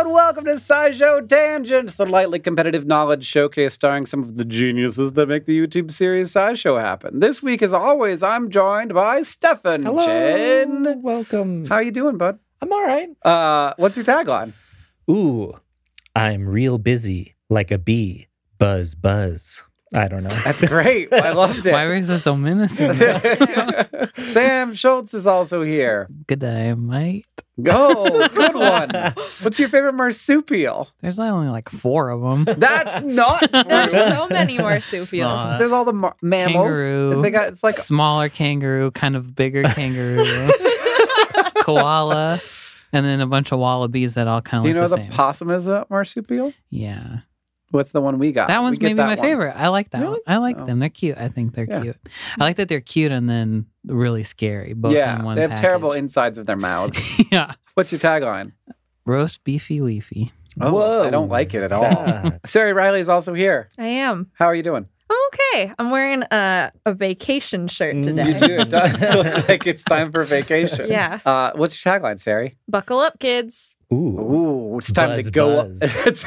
and welcome to SciShow Tangents, the lightly competitive knowledge showcase starring some of the geniuses that make the YouTube series SciShow happen. This week, as always, I'm joined by Stefan Hello. Chen. Welcome. How are you doing, bud? I'm all right. What's your tagline? Ooh, I'm real busy like a bee. Buzz, buzz. I don't know. That's great. I loved it. Why was it so menacing? Sam Schultz is also here. Good day, mate. Oh, good one. What's your favorite marsupial? There's only like 4 of them. That's not There's true. so many marsupials. There's all the mammals. Kangaroo. It's like Smaller kangaroo, kind of bigger kangaroo, koala, and then a bunch of wallabies that all kind of Do you look know the the same. possum is a marsupial? Yeah. What's the one we got? That We one's get maybe that my one. favorite. I like that Really? one. I like Oh. them. They're cute. I think they're Yeah. cute. I like that they're cute and then really scary. Both Yeah, in one they have package. terrible insides of their mouths. Yeah. What's your tagline? Roast beefy weefy. Oh, Whoa. I don't like it at all. That- Sari Riley is also here. I am. How are you doing? Okay. I'm wearing a vacation shirt You today. do. It does look like it's time for vacation. Yeah. What's your tagline, Sari? Buckle up, kids. Ooh. Ooh, it's time Buzz, to go. buzz.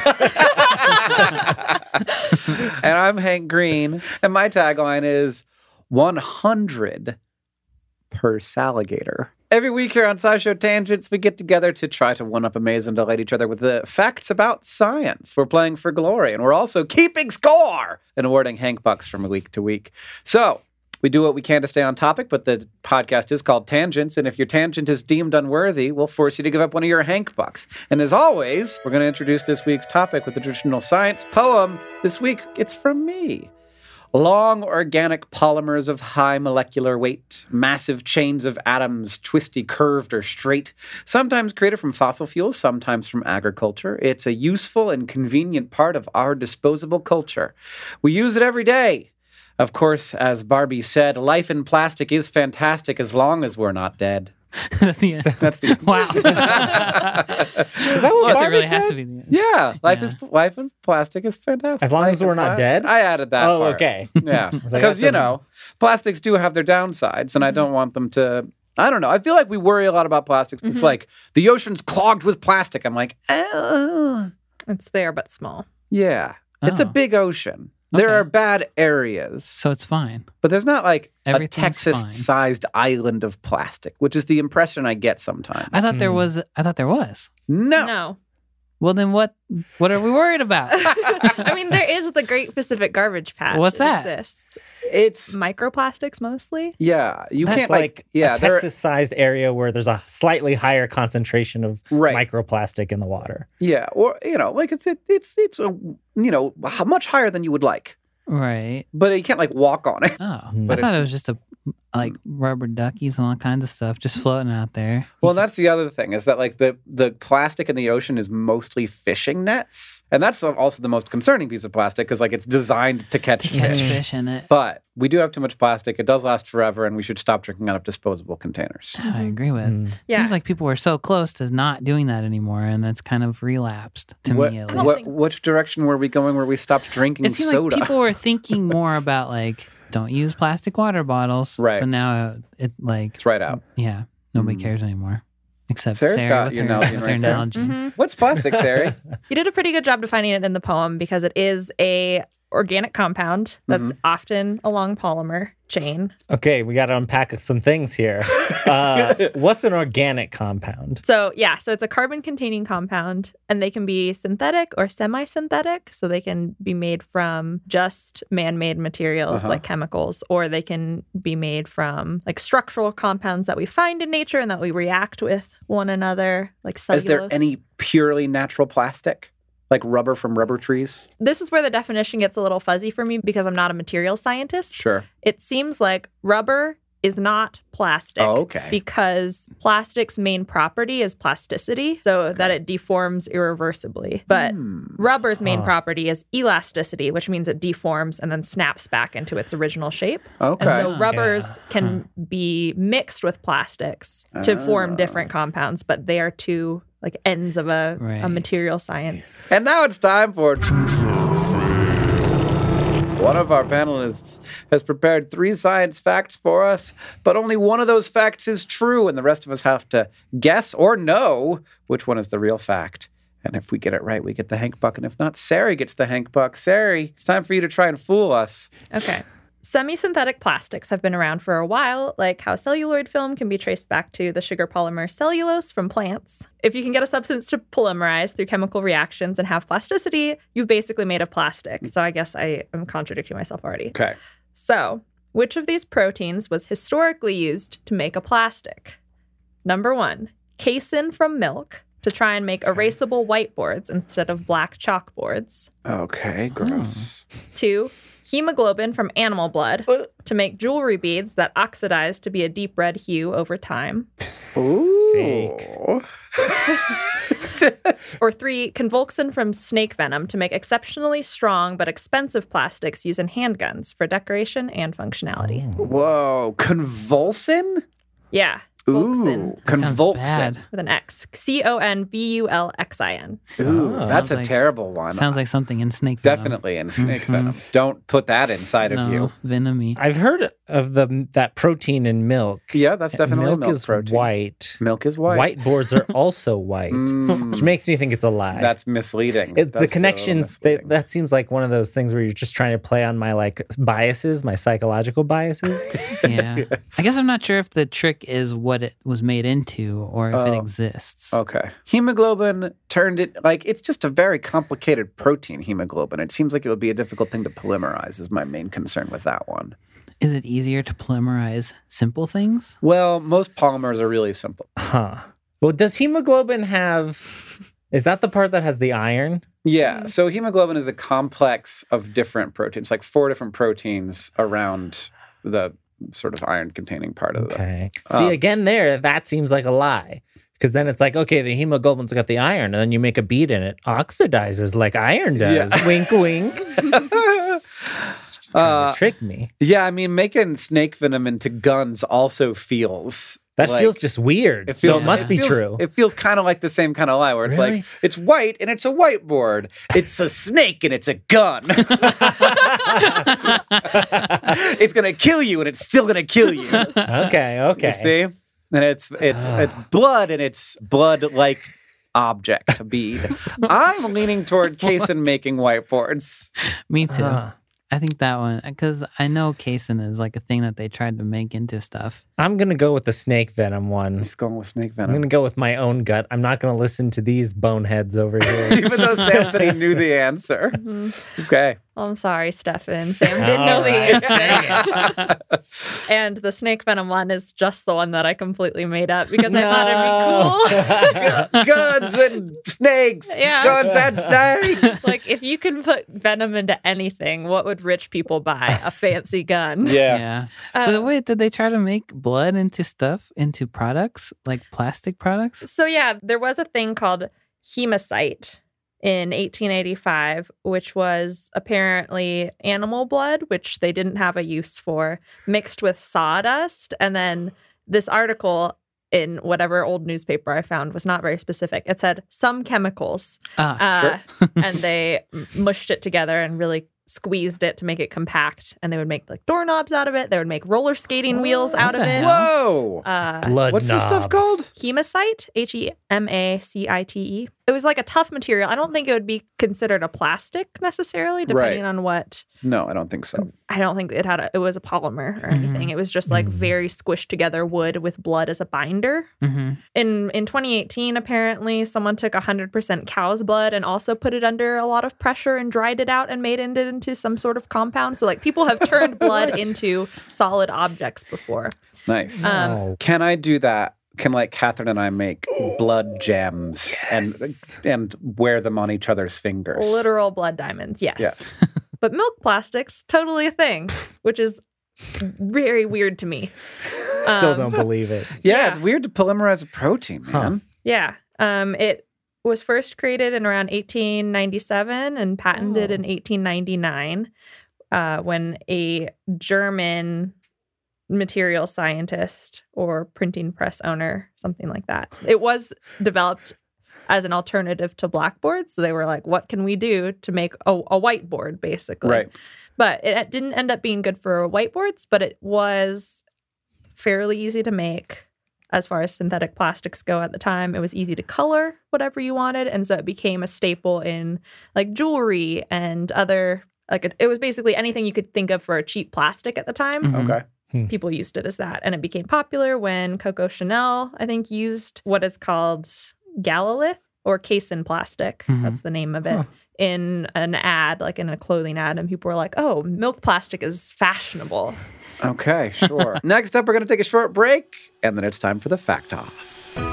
And I'm Hank Green, and my tagline is 100 per Saligator. Every week here on SciShow Tangents, we get together to try to one-up, amaze, and delight each other with the facts about science. We're playing for glory, and we're also keeping score and awarding Hank Bucks from week to week. So, we do what we can to stay on topic, but the podcast is called Tangents, and if your tangent is deemed unworthy, we'll force you to give up one of your Hank Bucks. And as always, we're going to introduce this week's topic with the traditional science poem. This week, it's from me. Long organic polymers of high molecular weight, massive chains of atoms, twisty, curved, or straight, sometimes created from fossil fuels, sometimes from agriculture. It's a useful and convenient part of our disposable culture. We use it every day. Of course, as Barbie said, life in plastic is fantastic as long as we're not dead. That's the end. That's the Wow. Is that what Yes, it Barbie really has said? to be the end. Yeah, Yeah. life in plastic is fantastic. As long Life as we're in not dead? I added that Oh, part. okay. Yeah, was like, because, that you know, plastics do have their downsides, and I don't want them to... I don't know. I feel like we worry a lot about plastics. It's like, the ocean's clogged with plastic. I'm like, It's there, but small. yeah. It's a Oh. big ocean. There Okay. are bad areas, So it's fine. but there's not like a Everything's Texas-sized island of plastic, which is the impression I get sometimes. I thought there was. I thought there was. No. No. Well, then what are we worried about? I mean, there is the Great Pacific Garbage Patch. What's It that? exists. It's, Microplastics mostly. yeah. You That's can't like yeah, a there- Texas-sized area where there's a slightly higher concentration of Right. microplastic in the water. Yeah, or like it's a, much higher than you would like, Right. but you can't like walk on it. Oh, I But thought it's- it was just like rubber duckies and all kinds of stuff just floating out there. Well, that's the other thing is that like the plastic in the ocean is mostly fishing nets, and that's also the most concerning piece of plastic because like it's designed to catch Catch fish. fish in it. But we do have too much plastic. It does last forever, and we should stop drinking out of disposable containers. That I agree with. Yeah. Seems like people were so close to not doing that anymore, and that's kind of relapsed to me. At least. think- Which direction were we going where we stopped drinking It seemed soda? like people were thinking more about like don't use plastic water bottles, Right. But now it like It's right out. yeah, nobody cares anymore except Sarah's Sarah got with your her, Nalgene with right her there. Nalgene. What's plastic, Sarah? You did a pretty good job defining it in the poem because it is a organic compound that's often a long polymer chain. Okay, we got to unpack some things here. What's an organic compound? So it's a carbon-containing compound, and they can be synthetic or semi-synthetic. So they can be made from just man-made materials like chemicals, or they can be made from like structural compounds that we find in nature and that we react with one another, like cellulose. Is there any purely natural plastic? Like rubber from rubber trees? This is where the definition gets a little fuzzy for me because I'm not a materials scientist. Sure. It seems like rubber is not plastic. Oh, okay. Because plastic's main property is plasticity, so that it deforms irreversibly. But rubber's main property is elasticity, which means it deforms and then snaps back into its original shape. Okay. And so rubbers can be mixed with plastics to form different compounds, but they are two like ends of a Right. material science. And now it's time for one of our panelists has prepared 3 science facts for us, but only one of those facts is true, and the rest of us have to guess or know which one is the real fact. And if we get it right, we get the Hank Buck. And if not, Sari gets the Hank Buck. Sari, it's time for you to try and fool us. Okay. Semi-synthetic plastics have been around for a while, like how celluloid film can be traced back to the sugar polymer cellulose from plants. If you can get a substance to polymerize through chemical reactions and have plasticity, you've basically made a plastic. So I guess I am contradicting myself already. Okay. So, which of these proteins was historically used to make a plastic? Number 1, casein from milk to try and make erasable whiteboards instead of black chalkboards. Okay, gross. 2, hemoglobin from animal blood to make jewelry beads that oxidize to be a deep red hue over time. Ooh. Or 3, convulsin from snake venom to make exceptionally strong but expensive plastics used in handguns for decoration and functionality. Whoa. Convulsin? Yeah. Ooh. That sounds Convulsin. bad. With an X. CONVULXIN. Ooh, that's Sounds a like- terrible one. Sounds like something in snake venom. Definitely in snake venom. Don't put that inside of you. No, venomy. I've heard of that protein in milk. Yeah, that's definitely milk is protein. white. Milk is white. Whiteboards are also white, which makes me think it's a lie. That's misleading. The That's a little connections, misleading. that seems like one of those things where you're just trying to play on my like biases, my psychological biases. Yeah. I guess I'm not sure if the trick is what it was made into or if it exists. Okay. Hemoglobin turned it like it's just a very complicated protein, hemoglobin. It seems like it would be a difficult thing to polymerize, is my main concern with that one. Is it easier to polymerize simple things? Well, most polymers are really simple. Huh. Well, does hemoglobin have, is that the part that has the iron? Yeah. So hemoglobin is a complex of different proteins, like 4 different proteins around the sort of iron containing part of Okay. See, again, that seems like a lie. Because then it's like, okay, the hemoglobin's got the iron, and then you make a bead in it, oxidizes like iron does. Yeah. Wink, wink. Trying to trick me. Yeah, I mean, making snake venom into guns also feels That like- feels just weird. So it must be feels- true. It feels kind of like the same kind of lie where it's Really? like, it's white and it's a whiteboard. It's a snake and it's a gun. It's going to kill you and it's still going to kill you. Okay. You see? And it's blood and it's blood-like object bead. I'm leaning toward casein making whiteboards. Me too. Huh. I think that one, because I know casein is like a thing that they tried to make into stuff. I'm going to go with the snake venom one. He's going with snake I'm venom. going to go with my own gut. I'm not going to listen to these boneheads over here. Even though Sam said he knew the answer. Okay. Oh, I'm sorry, Stefan. Sam didn't know the answer. And the snake venom one is just the one that I completely made up because I thought it'd be cool. Guns and snakes. Yeah. Guns and snakes. Like, if you can put venom into anything, what would rich people buy? A fancy gun. Yeah. So wait, did they try to make blood into stuff, into products, like plastic products? So, yeah, there was a thing called hemocyte in 1885, which was apparently animal blood, which they didn't have a use for, mixed with sawdust. And then this article in whatever old newspaper I found was not very specific. It said some chemicals. And they mushed it together and really squeezed it to make it compact. And they would make like doorknobs out of it. They would make roller skating wheels out of the it. hell? Whoa. Blood What's this stuff knobs. called? Hemacite, HEMACITE. It was like a tough material. I don't think it would be considered a plastic necessarily, depending Right. on what. No, I don't think so. I don't think it had. It was a polymer or anything. It was just like very squished together wood with blood as a binder. Mm-hmm. In 2018, apparently, someone took 100% cow's blood and also put it under a lot of pressure and dried it out and made it into some sort of compound. So like people have turned blood into solid objects before. Nice. Oh. Can I do that? Can like Catherine and I make blood gems and wear them on each other's fingers? Literal blood diamonds, yes. Yeah. But milk plastics, totally a thing, which is very weird to me. Still don't believe it. Yeah, Yeah. it's weird to polymerize a protein, man. Yeah. It was first created in around 1897 and patented in 1899 when a German material scientist or printing press owner, something like that. It was developed as an alternative to blackboards. So they were like, what can we do to make a whiteboard, basically? Right. But it didn't end up being good for whiteboards, but it was fairly easy to make. as far as synthetic plastics go at the time. It was easy to color whatever you wanted. And so it became a staple in like jewelry and other, like it was basically anything you could think of for a cheap plastic at the time. Mhm. Okay. People used it as that. And it became popular when Coco Chanel, I think, used what is called Galalith or casein plastic. Mhm. That's the name of it. In an ad, like in a clothing ad. And people were like, oh, milk plastic is fashionable. Okay, sure. Next up, we're going to take a short break, and then it's time for the Fact Off.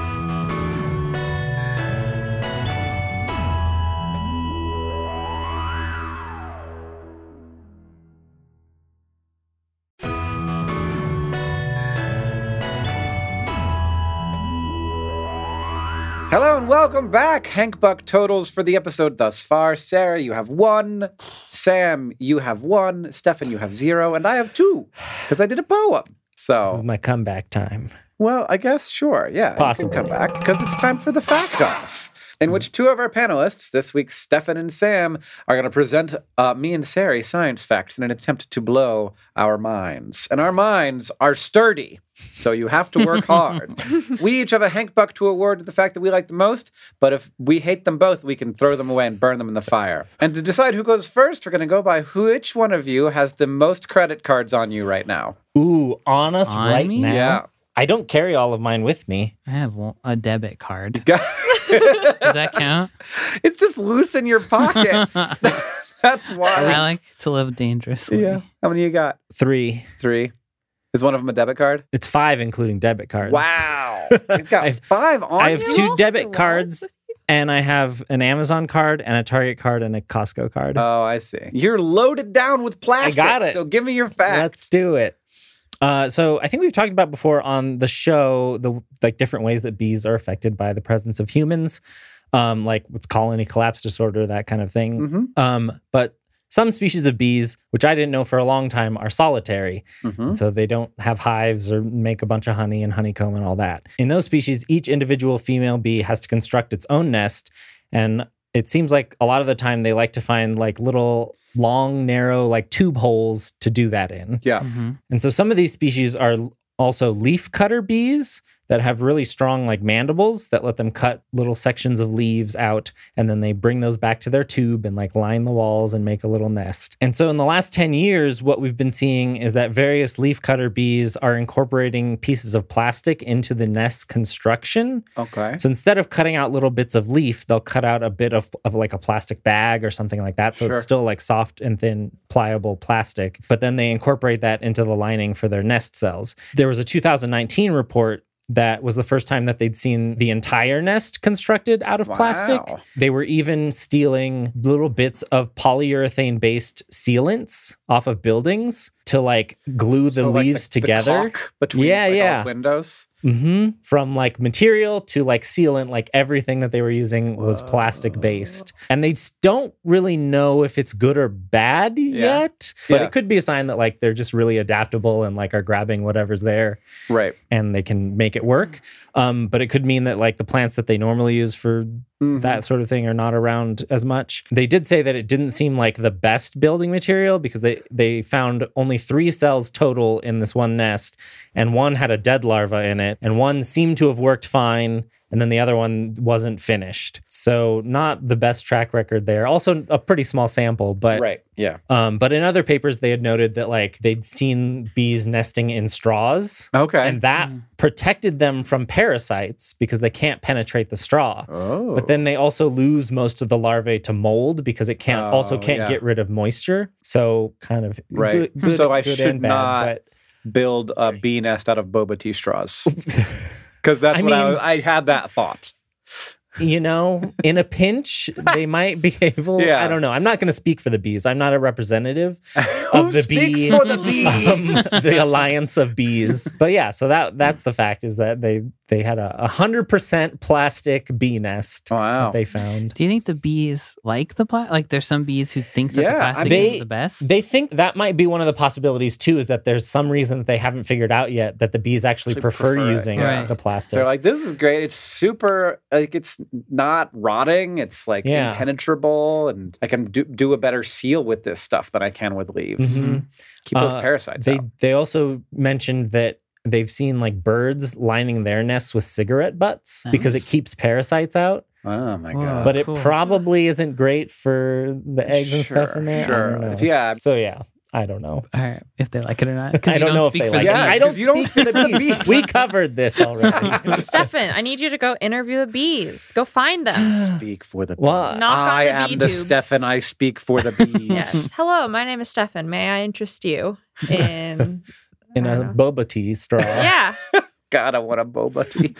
Hello and welcome back. Hank Buck totals for the episode thus far. Sarah, you have 1. Sam, you have 1. Stefan, you have 0. And I have 2 because I did a poem. This is So, my comeback time. well, I guess, sure. Yeah. Possibly. You can come back because it's time for the Fact Off, in which 2 of our panelists, this week Stefan and Sam, are going to present me and Sari science facts in an attempt to blow our minds. And our minds are sturdy, so you have to work hard. We each have a Hank Buck to award to the fact that we like the most, but if we hate them both, we can throw them away and burn them in the fire. And to decide who goes first, we're going to go by which one of you has the most credit cards on you right now. Ooh, on us On right me? now? Yeah. I don't carry all of mine with me. I have a debit card. Does that count? It's just loose in your pocket. That's why. I like to live dangerously. Yeah. How many you got? 3. 3. Is one of them a debit card? It's 5, including debit cards. Wow. You've got 5 on I have you? 2 debit cards, and I have an Amazon card, and a Target card, and a Costco card. Oh, I see. You're loaded down with plastic. I got it. So give me your facts. Let's do it. So I think we've talked about before on the show the like different ways that bees are affected by the presence of humans, like with colony collapse disorder, that kind of thing. But some species of bees, which I didn't know for a long time, are solitary. Mhm. So they don't have hives or make a bunch of honey and honeycomb and all that. In those species, each individual female bee has to construct its own nest. And it seems like a lot of the time they like to find like little long, narrow, like tube holes to do that in. Yeah. Mhm. And so some of these species are also leaf cutter bees that have really strong like mandibles that let them cut little sections of leaves out, and then they bring those back to their tube and like line the walls and make a little nest. And so in the last 10 years, what we've been seeing is that various leaf cutter bees are incorporating pieces of plastic into the nest construction. Okay. So instead of cutting out little bits of leaf, they'll cut out a bit of like a plastic bag or something like that. So Sure. it's still like soft and thin, pliable plastic. But then they incorporate that into the lining for their nest cells. There was a 2019 report that was the first time that they'd seen the entire nest constructed out of plastic. Wow. They were even stealing little bits of polyurethane-based sealants off of buildings to like glue the So, like, leaves the together. caulk between Yeah, like, all yeah. windows. From like material to like sealant, like everything that they were using was plastic based. And they don't really know if it's good or bad yet, but Yeah. it could be a sign that like they're just really adaptable and like are grabbing whatever's there Right. and they can make it work. But it could mean that like the plants that they normally use for that sort of thing are not around as much. They did say that it didn't seem like the best building material because they found only 3 cells total in this one nest, and one had a dead larva in it, and one seemed to have worked fine, and then the other one wasn't finished. So not the best track record there. Also a pretty small sample, but Right. Yeah. but in other papers they had noted that like they'd seen bees nesting in straws. Okay. And that protected them from parasites because they can't penetrate the straw. Oh. But then they also lose most of the larvae to mold because it can't yeah. get rid of moisture. So kind of Right. good, So I good should and bad, not build a bee nest out of boba tea straws. Because that's I what mean- I had that thought. you know, in a pinch, they might be able. Yeah. I don't know. I'm not going to speak for the bees. I'm not a representative Who of the speaks bee for the bees? the alliance of bees. But yeah, so that's the fact is that they had a 100% plastic bee nest Wow. that they found. Do you think the bees like the plastic? Like, there's some bees who think that Yeah, the plastic they- is the best. They think that might be one of the possibilities too, is that there's some reason that they haven't figured out yet that the bees actually prefer prefer it, using yeah. the plastic. They're like, this is great. It's super, like, it's not rotting. It's like Yeah. impenetrable, and I can do a better seal with this stuff than I can with leaves. Mhm. Keep those parasites they out. they also mentioned that they've seen like birds lining their nests with cigarette butts because it keeps parasites out. Oh my Whoa. god! But it Cool. probably isn't great for the eggs and stuff in there. I don't know. Yeah. So yeah, I don't know. All right, if they like it or not. 'Cause I you don't know if speak they for like the it. Yeah, bees. I don't 'cause you don't speak for the bees. We covered this already. Stefan, I need you to go interview the bees. Go find them. Speak for the bees. Well, Knock on I the am bee the tubes. Stefan. I speak for the bees. Yes. Hello, my name is Stefan. May I interest you in? In I a don't know. boba tea straw. Yeah. God, I want a boba tea.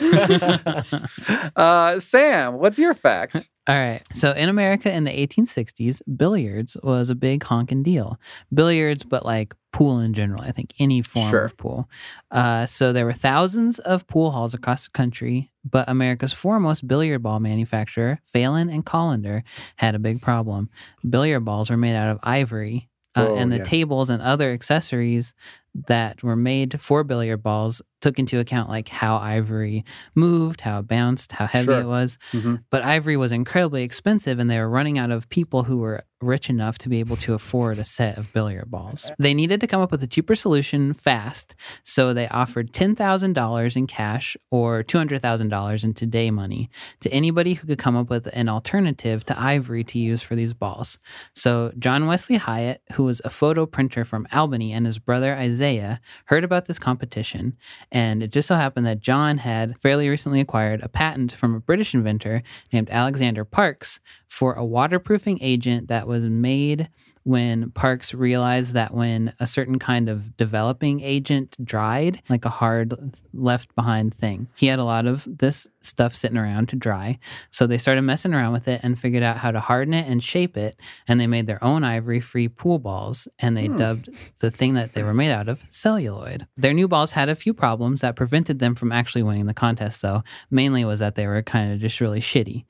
Sam, what's your fact? All right. So in America in the 1860s, billiards was a big honking deal. Billiards, but like pool in general. I think any form Sure. of pool. So there were thousands of pool halls across the country, but America's foremost billiard ball manufacturer, Phelan and Collender, had a big problem. Billiard balls were made out of ivory, Oh, and the yeah. tables and other accessories that were made for billiard balls took into account like how ivory moved, how it bounced, how heavy Sure. it was. Mhm. But ivory was incredibly expensive, and they were running out of people who were rich enough to be able to afford a set of billiard balls. They needed to come up with a cheaper solution fast, so they offered $10,000 in cash or $200,000 in today money to anybody who could come up with an alternative to ivory to use for these balls. So John Wesley Hyatt, who was a photo printer from Albany, and his brother Isaiah heard about this competition, and it just so happened that John had fairly recently acquired a patent from a British inventor named Alexander Parkes for a waterproofing agent that was made when Parkes realized that when a certain kind of developing agent dried, like a hard left behind thing, he had a lot of this stuff sitting around to dry. So they started messing around with it and figured out how to harden it and shape it. And they made their own ivory-free pool balls, and they dubbed the thing that they were made out of celluloid. Their new balls had a few problems that prevented them from actually winning the contest, though. Mainly was that they were kind of just really shitty.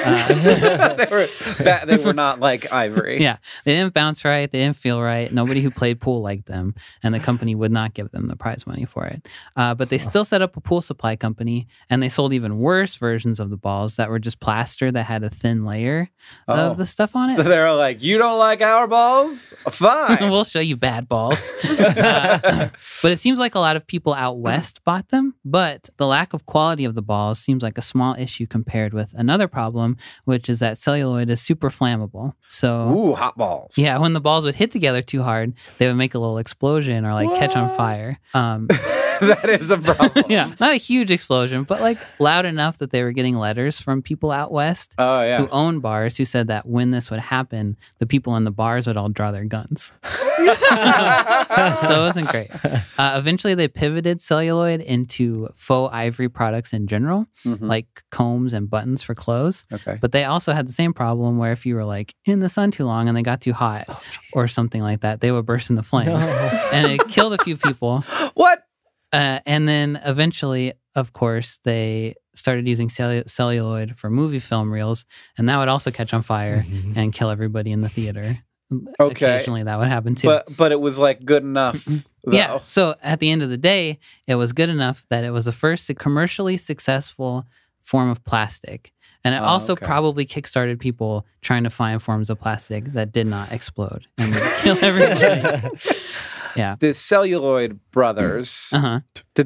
They were not like ivory. Yeah, they didn't bounce right. They didn't feel right. Nobody who played pool liked them, and the company would not give them the prize money for it. But they still set up a pool supply company, and they sold even worse versions of the balls that were just plaster that had a thin layer Oh. of the stuff on it. So they're like, you don't like our balls? Fine. We'll show you bad balls. But it seems like a lot of people out west bought them, but the lack of quality of the balls seems like a small issue compared with another problem, which is that celluloid is super flammable. So Ooh, hot balls. yeah, when the balls would hit together too hard, they would make a little explosion or like catch on fire. That is a problem. Yeah, not a huge explosion, but like loud enough that they were getting letters from people out west Oh, who yeah. own bars who said that when this would happen, the people in the bars would all draw their guns. So it wasn't great. Eventually, they pivoted celluloid into faux ivory products in general, like combs and buttons for clothes. Okay. But they also had the same problem where if you were like in the sun too long and they got too hot or something like that, they would burst into flames. And it killed a few people. What? And then eventually, of course, they started using celluloid for movie film reels, and that would also catch on fire and kill everybody in the theater. Okay. Occasionally, that would happen too. But it was like good enough. Though. Yeah. So at the end of the day, it was good enough that it was the first commercially successful form of plastic. And it also okay. probably kickstarted people trying to find forms of plastic that did not explode and would kill everybody. Yeah. The celluloid brothers, Uh-huh.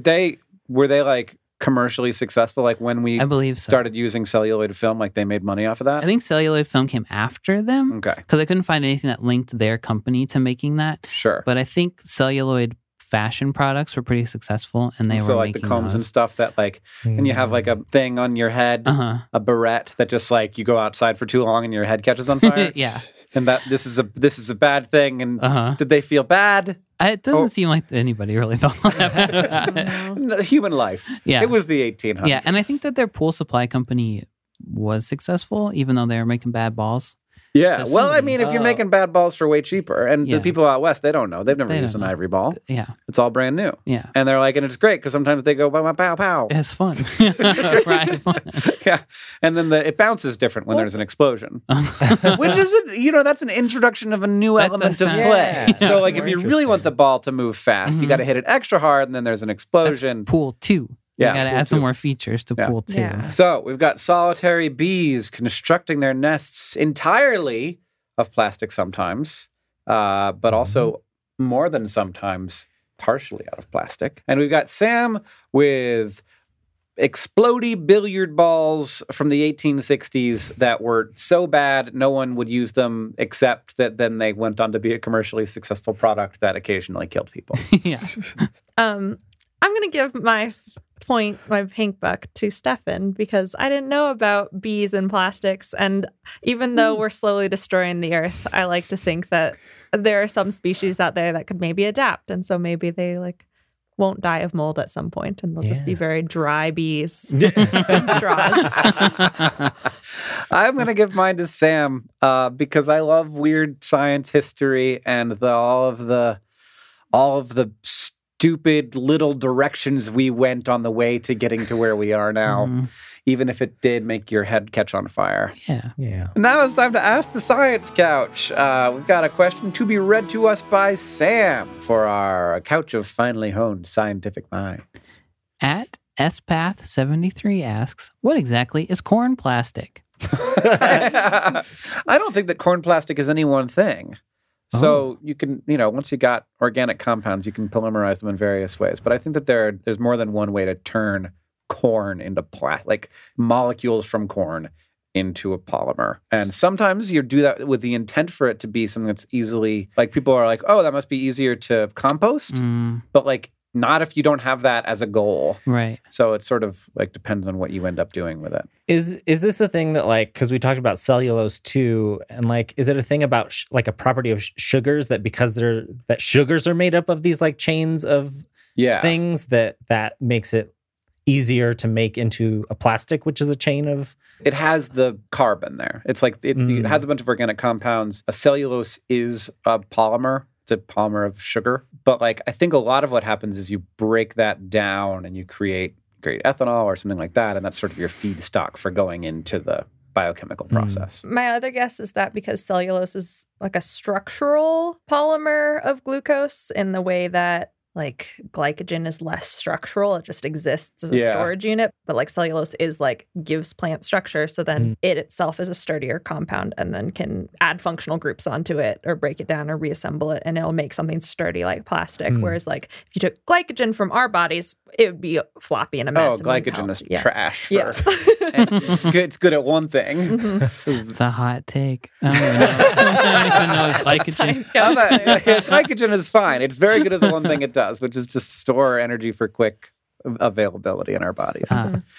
were they like commercially successful? Like when we I believe so. started using celluloid film, like they made money off of that? I think celluloid film came after them Okay. because I couldn't find anything that linked their company to making that. Sure. But I think celluloid fashion products were pretty successful, and they so were like the making combs and those. stuff that like, and you have like a thing on your head, Uh-huh. a barrette that just like you go outside for too long and your head catches on fire. Yeah. And that this is a bad thing. And Uh-huh. did they feel bad? It doesn't Oh. seem like anybody really felt that bad about it. No, human life. Yeah. It was the 1800s. Yeah, and I think that their pool supply company was successful, even though they were making bad balls. Yeah. Because Well, I somebody- mean, if you're making bad balls for way cheaper, and Yeah. the people out west, they don't know. They've never They used don't an know. ivory ball. Yeah, It's all brand new. yeah. And they're like, and it's great because sometimes they go pow, pow, pow, pow. It's fun. Right. Fun. Yeah. And then it bounces different when there's an explosion, which isn't, that's an introduction of a new That element does of sound- play. Yeah. So, That's like, if more you really want the ball to move fast, you got to hit it extra hard, and then there's an That's explosion. pool 2. Yeah, You got to pool add some two. more features to Yeah. pool 2. Yeah. So, we've got solitary bees constructing their nests entirely of plastic sometimes, but also more than sometimes partially out of plastic. And we've got Sam with explodey billiard balls from the 1860s that were so bad no one would use them, except that then they went on to be a commercially successful product that occasionally killed people. Yeah. I'm going to give my pink buck to Stefan because I didn't know about bees and plastics. And even though we're slowly destroying the earth, I like to think that there are some species out there that could maybe adapt. And so maybe they won't die of mold at some point, and they'll just be very dry bees and straws. I'm going to give mine to Sam because I love weird science history and all of the stupid little directions we went on the way to getting to where we are now, even if it did make your head catch on fire. Yeah. Now it's time to ask the Science Couch. We've got a question to be read to us by Sam for our Couch of Finely Honed Scientific Minds. At SPath73 asks, what exactly is corn plastic? I don't think that corn plastic is any one thing. So you can, once you got organic compounds, you can polymerize them in various ways. But I think that there's more than one way to turn corn into like molecules from corn into a polymer. And sometimes you do that with the intent for it to be something that's easily, like people are like, oh, that must be easier to compost. But not if you don't have that as a goal. Right. So it sort of depends on what you end up doing with it. Is this a thing that because we talked about cellulose too, and is it a thing about a property of sugars that because that sugars are made up of these chains of things that makes it easier to make into a plastic, which is a chain of... It has the carbon there. It's it has a bunch of organic compounds. A cellulose is a polymer. It's a polymer of sugar. But I think a lot of what happens is you break that down and you create ethanol or something like that. And that's sort of your feedstock for going into the biochemical process. My other guess is that because cellulose is a structural polymer of glucose in the way that glycogen is less structural. It just exists as a storage unit. But cellulose is gives plant structure. So then it itself is a sturdier compound and then can add functional groups onto it or break it down or reassemble it. And it'll make something sturdy like plastic. Whereas if you took glycogen from our bodies, it would be floppy and a mess. Oh, glycogen is trash. It's good at one thing. It's a hot take. I don't even know glycogen. Glycogen is fine. It's very good at the one thing it does, which is just store energy for quick availability in our bodies.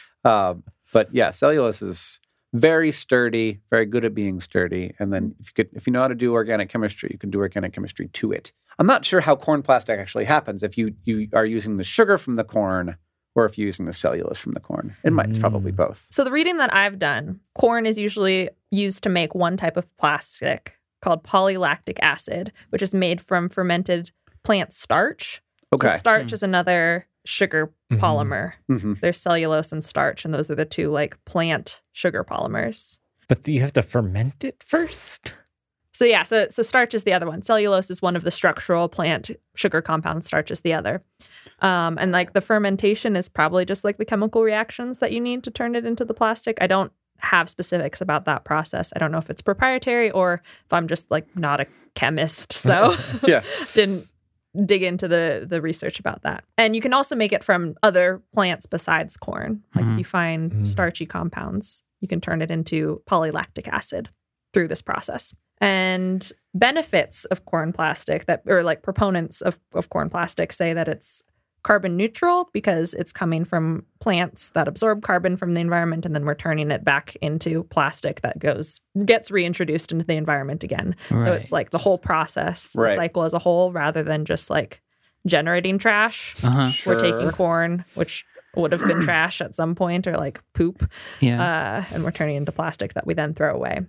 But yeah, cellulose is very sturdy, very good at being sturdy. And then if you know how to do organic chemistry, you can do organic chemistry to it. I'm not sure how corn plastic actually happens. If you are using the sugar from the corn or if you're using the cellulose from the corn. It's probably both. So the reading that I've done, corn is usually used to make one type of plastic called polylactic acid, which is made from fermented plant starch. Okay. So starch is another sugar polymer. There's cellulose and starch, and those are the two plant sugar polymers. But do you have to ferment it first? So so starch is the other one. Cellulose is one of the structural plant sugar compounds. Starch is the other. And the fermentation is probably just the chemical reactions that you need to turn it into the plastic. I don't have specifics about that process. I don't know if it's proprietary or if I'm just not a chemist. So didn't dig into the research about that. And you can also make it from other plants besides corn. If you find starchy compounds, you can turn it into polylactic acid through this process. And benefits of corn plastic proponents of corn plastic say that it's carbon neutral because it's coming from plants that absorb carbon from the environment, and then we're turning it back into plastic that gets reintroduced into the environment again. Right. So it's the whole process, the cycle as a whole, rather than just generating trash. We're taking corn, which would have been trash at some point, or poop, and we're turning it into plastic that we then throw away.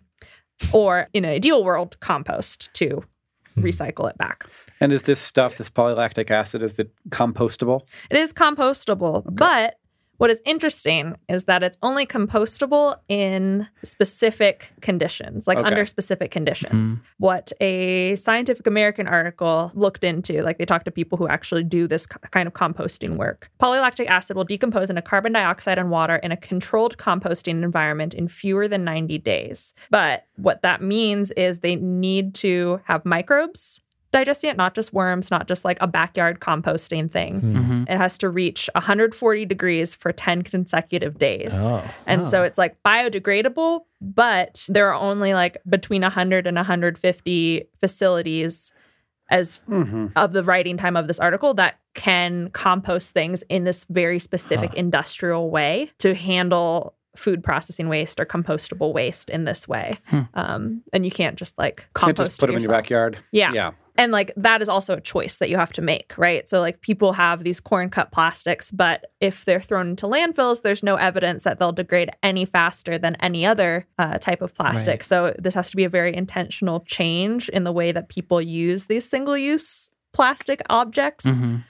Or in an ideal world, compost to recycle it back. And is this polylactic acid, is it compostable? It is compostable, but what is interesting is that it's only compostable in specific conditions, under specific conditions. What a Scientific American article looked into, they talked to people who actually do this kind of composting work. Polylactic acid will decompose into carbon dioxide and water in a controlled composting environment in fewer than 90 days. But what that means is they need to have microbes digesting it, not just worms, not just like a backyard composting thing. It has to reach 140 degrees for 10 consecutive days. And so it's like biodegradable, but there are only like between 100 and 150 facilities as of the writing time of this article that can compost things in this very specific industrial way to handle food processing waste or compostable waste in this way. And you can't just like compost Can't just put them in your backyard. Yeah. And like that is also a choice that you have to make, right? So like people have these corn cut plastics, but if they're thrown into landfills, there's no evidence that they'll degrade any faster than any other type of plastic. Right. So this has to be a very intentional change in the way that people use these single-use plastic objects.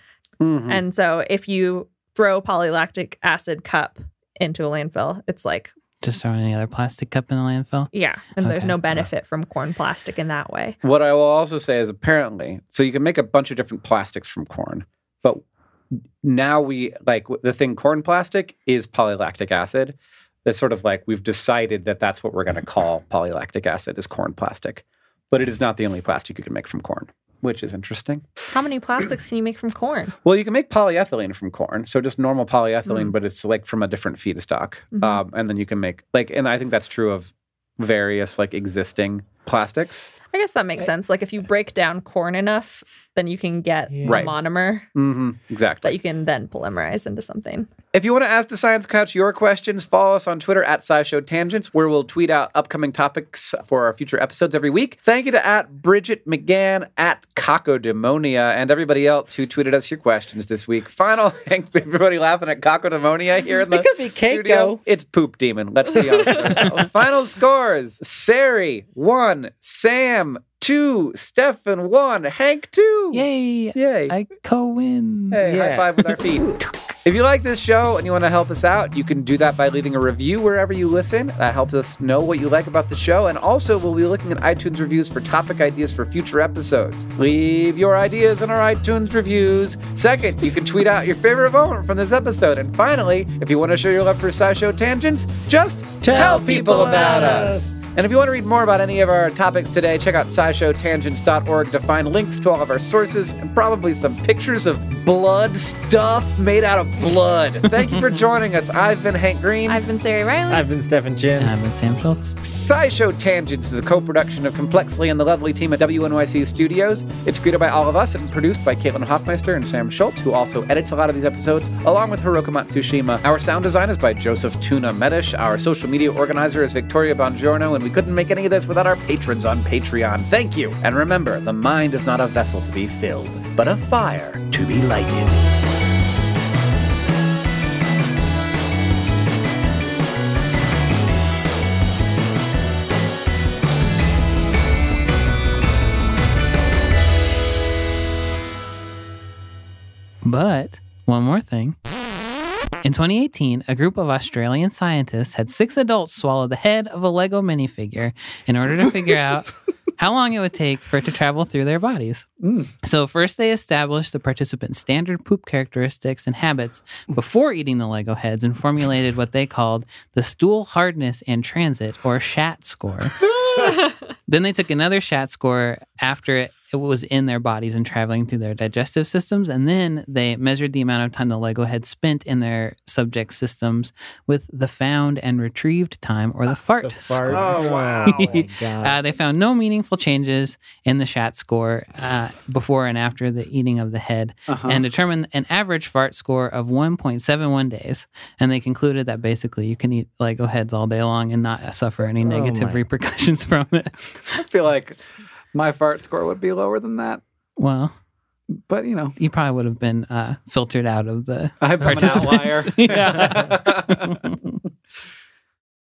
And so if you throw polylactic acid cup into a landfill, it's like, Just throw any other plastic cup in the landfill? yeah, and there's Okay. no benefit from corn plastic in that way. What I will also say is apparently, so you can make a bunch of different plastics from corn, but now we like the thing corn plastic is polylactic acid. That's sort of like we've decided that that's what we're going to call polylactic acid is corn plastic, but it is not the only plastic you can make from corn, which is interesting. How many plastics can you make from corn? Well, you can make polyethylene from corn, so just normal polyethylene, but it's like from a different feedstock, and then you can make like, and I think that's true of various like existing plastics. I guess that makes sense. Like if you break down corn enough, then you can get a Right. monomer Exactly. that you can then polymerize into something. If you want to ask the Science Couch your questions, follow us on Twitter at SciShow Tangents, where we'll tweet out upcoming topics for our future episodes every week. Thank you to at Bridget McGann, at Cockodemonia, and everybody else who tweeted us your questions this week. Final, everybody laughing at Cockodemonia here in the could be studio. Keiko. It's Poop Demon. Let's be honest with ourselves. Final scores: Sari 1, Sam 2, Stefan 1, Hank 2. Yay! Yay! I co-win. Hey, high five with our feet. If you like this show and you want to help us out, you can do that by leaving a review wherever you listen. That helps us know what you like about the show. And also, we'll be looking at iTunes reviews for topic ideas for future episodes. Leave your ideas in our iTunes reviews. Second, you can tweet out your favorite moment from this episode. And finally, if you want to show your love for SciShow Tangents, just tell people about us. And if you want to read more about any of our topics today, check out scishowtangents.org to find links to all of our sources and probably some pictures of blood stuff made out of blood. Thank you for joining us. I've been Hank Green. I've been Sari Riley. I've been Stefan Chin. I've been Sam Schultz. SciShow Tangents is a co-production of Complexly and the lovely team at WNYC Studios. It's created by all of us and produced by Caitlin Hoffmeister and Sam Schultz, who also edits a lot of these episodes, along with Hiroka Matsushima. Our sound design is by Joseph Tuna Medish. Our social media organizer is Victoria Bongiorno, and we couldn't make any of this without our patrons on Patreon. Thank you. And remember, the mind is not a vessel to be filled, but a fire to be lighted. But one more thing. In 2018, a group of Australian scientists had 6 adults swallow the head of a Lego minifigure in order to figure out how long it would take for it to travel through their bodies. So first they established the participants' standard poop characteristics and habits before eating the Lego heads and formulated what they called the stool hardness and transit, or SHAT score. Then they took another SHAT score after it was in their bodies and traveling through their digestive systems, and then they measured the amount of time the Lego had spent in their subject systems with the found and retrieved time, or the FART score. Oh, wow. Oh, my God. They found no meaningful changes in the SHAT score before and after the eating of the head, and determined an average FART score of 1.71 days. And they concluded that basically you can eat Lego heads all day long and not suffer any negative repercussions from it. I feel like my fart score would be lower than that. Well, But, you know, you probably would have been filtered out of the I'm an participants. outlier. Yeah.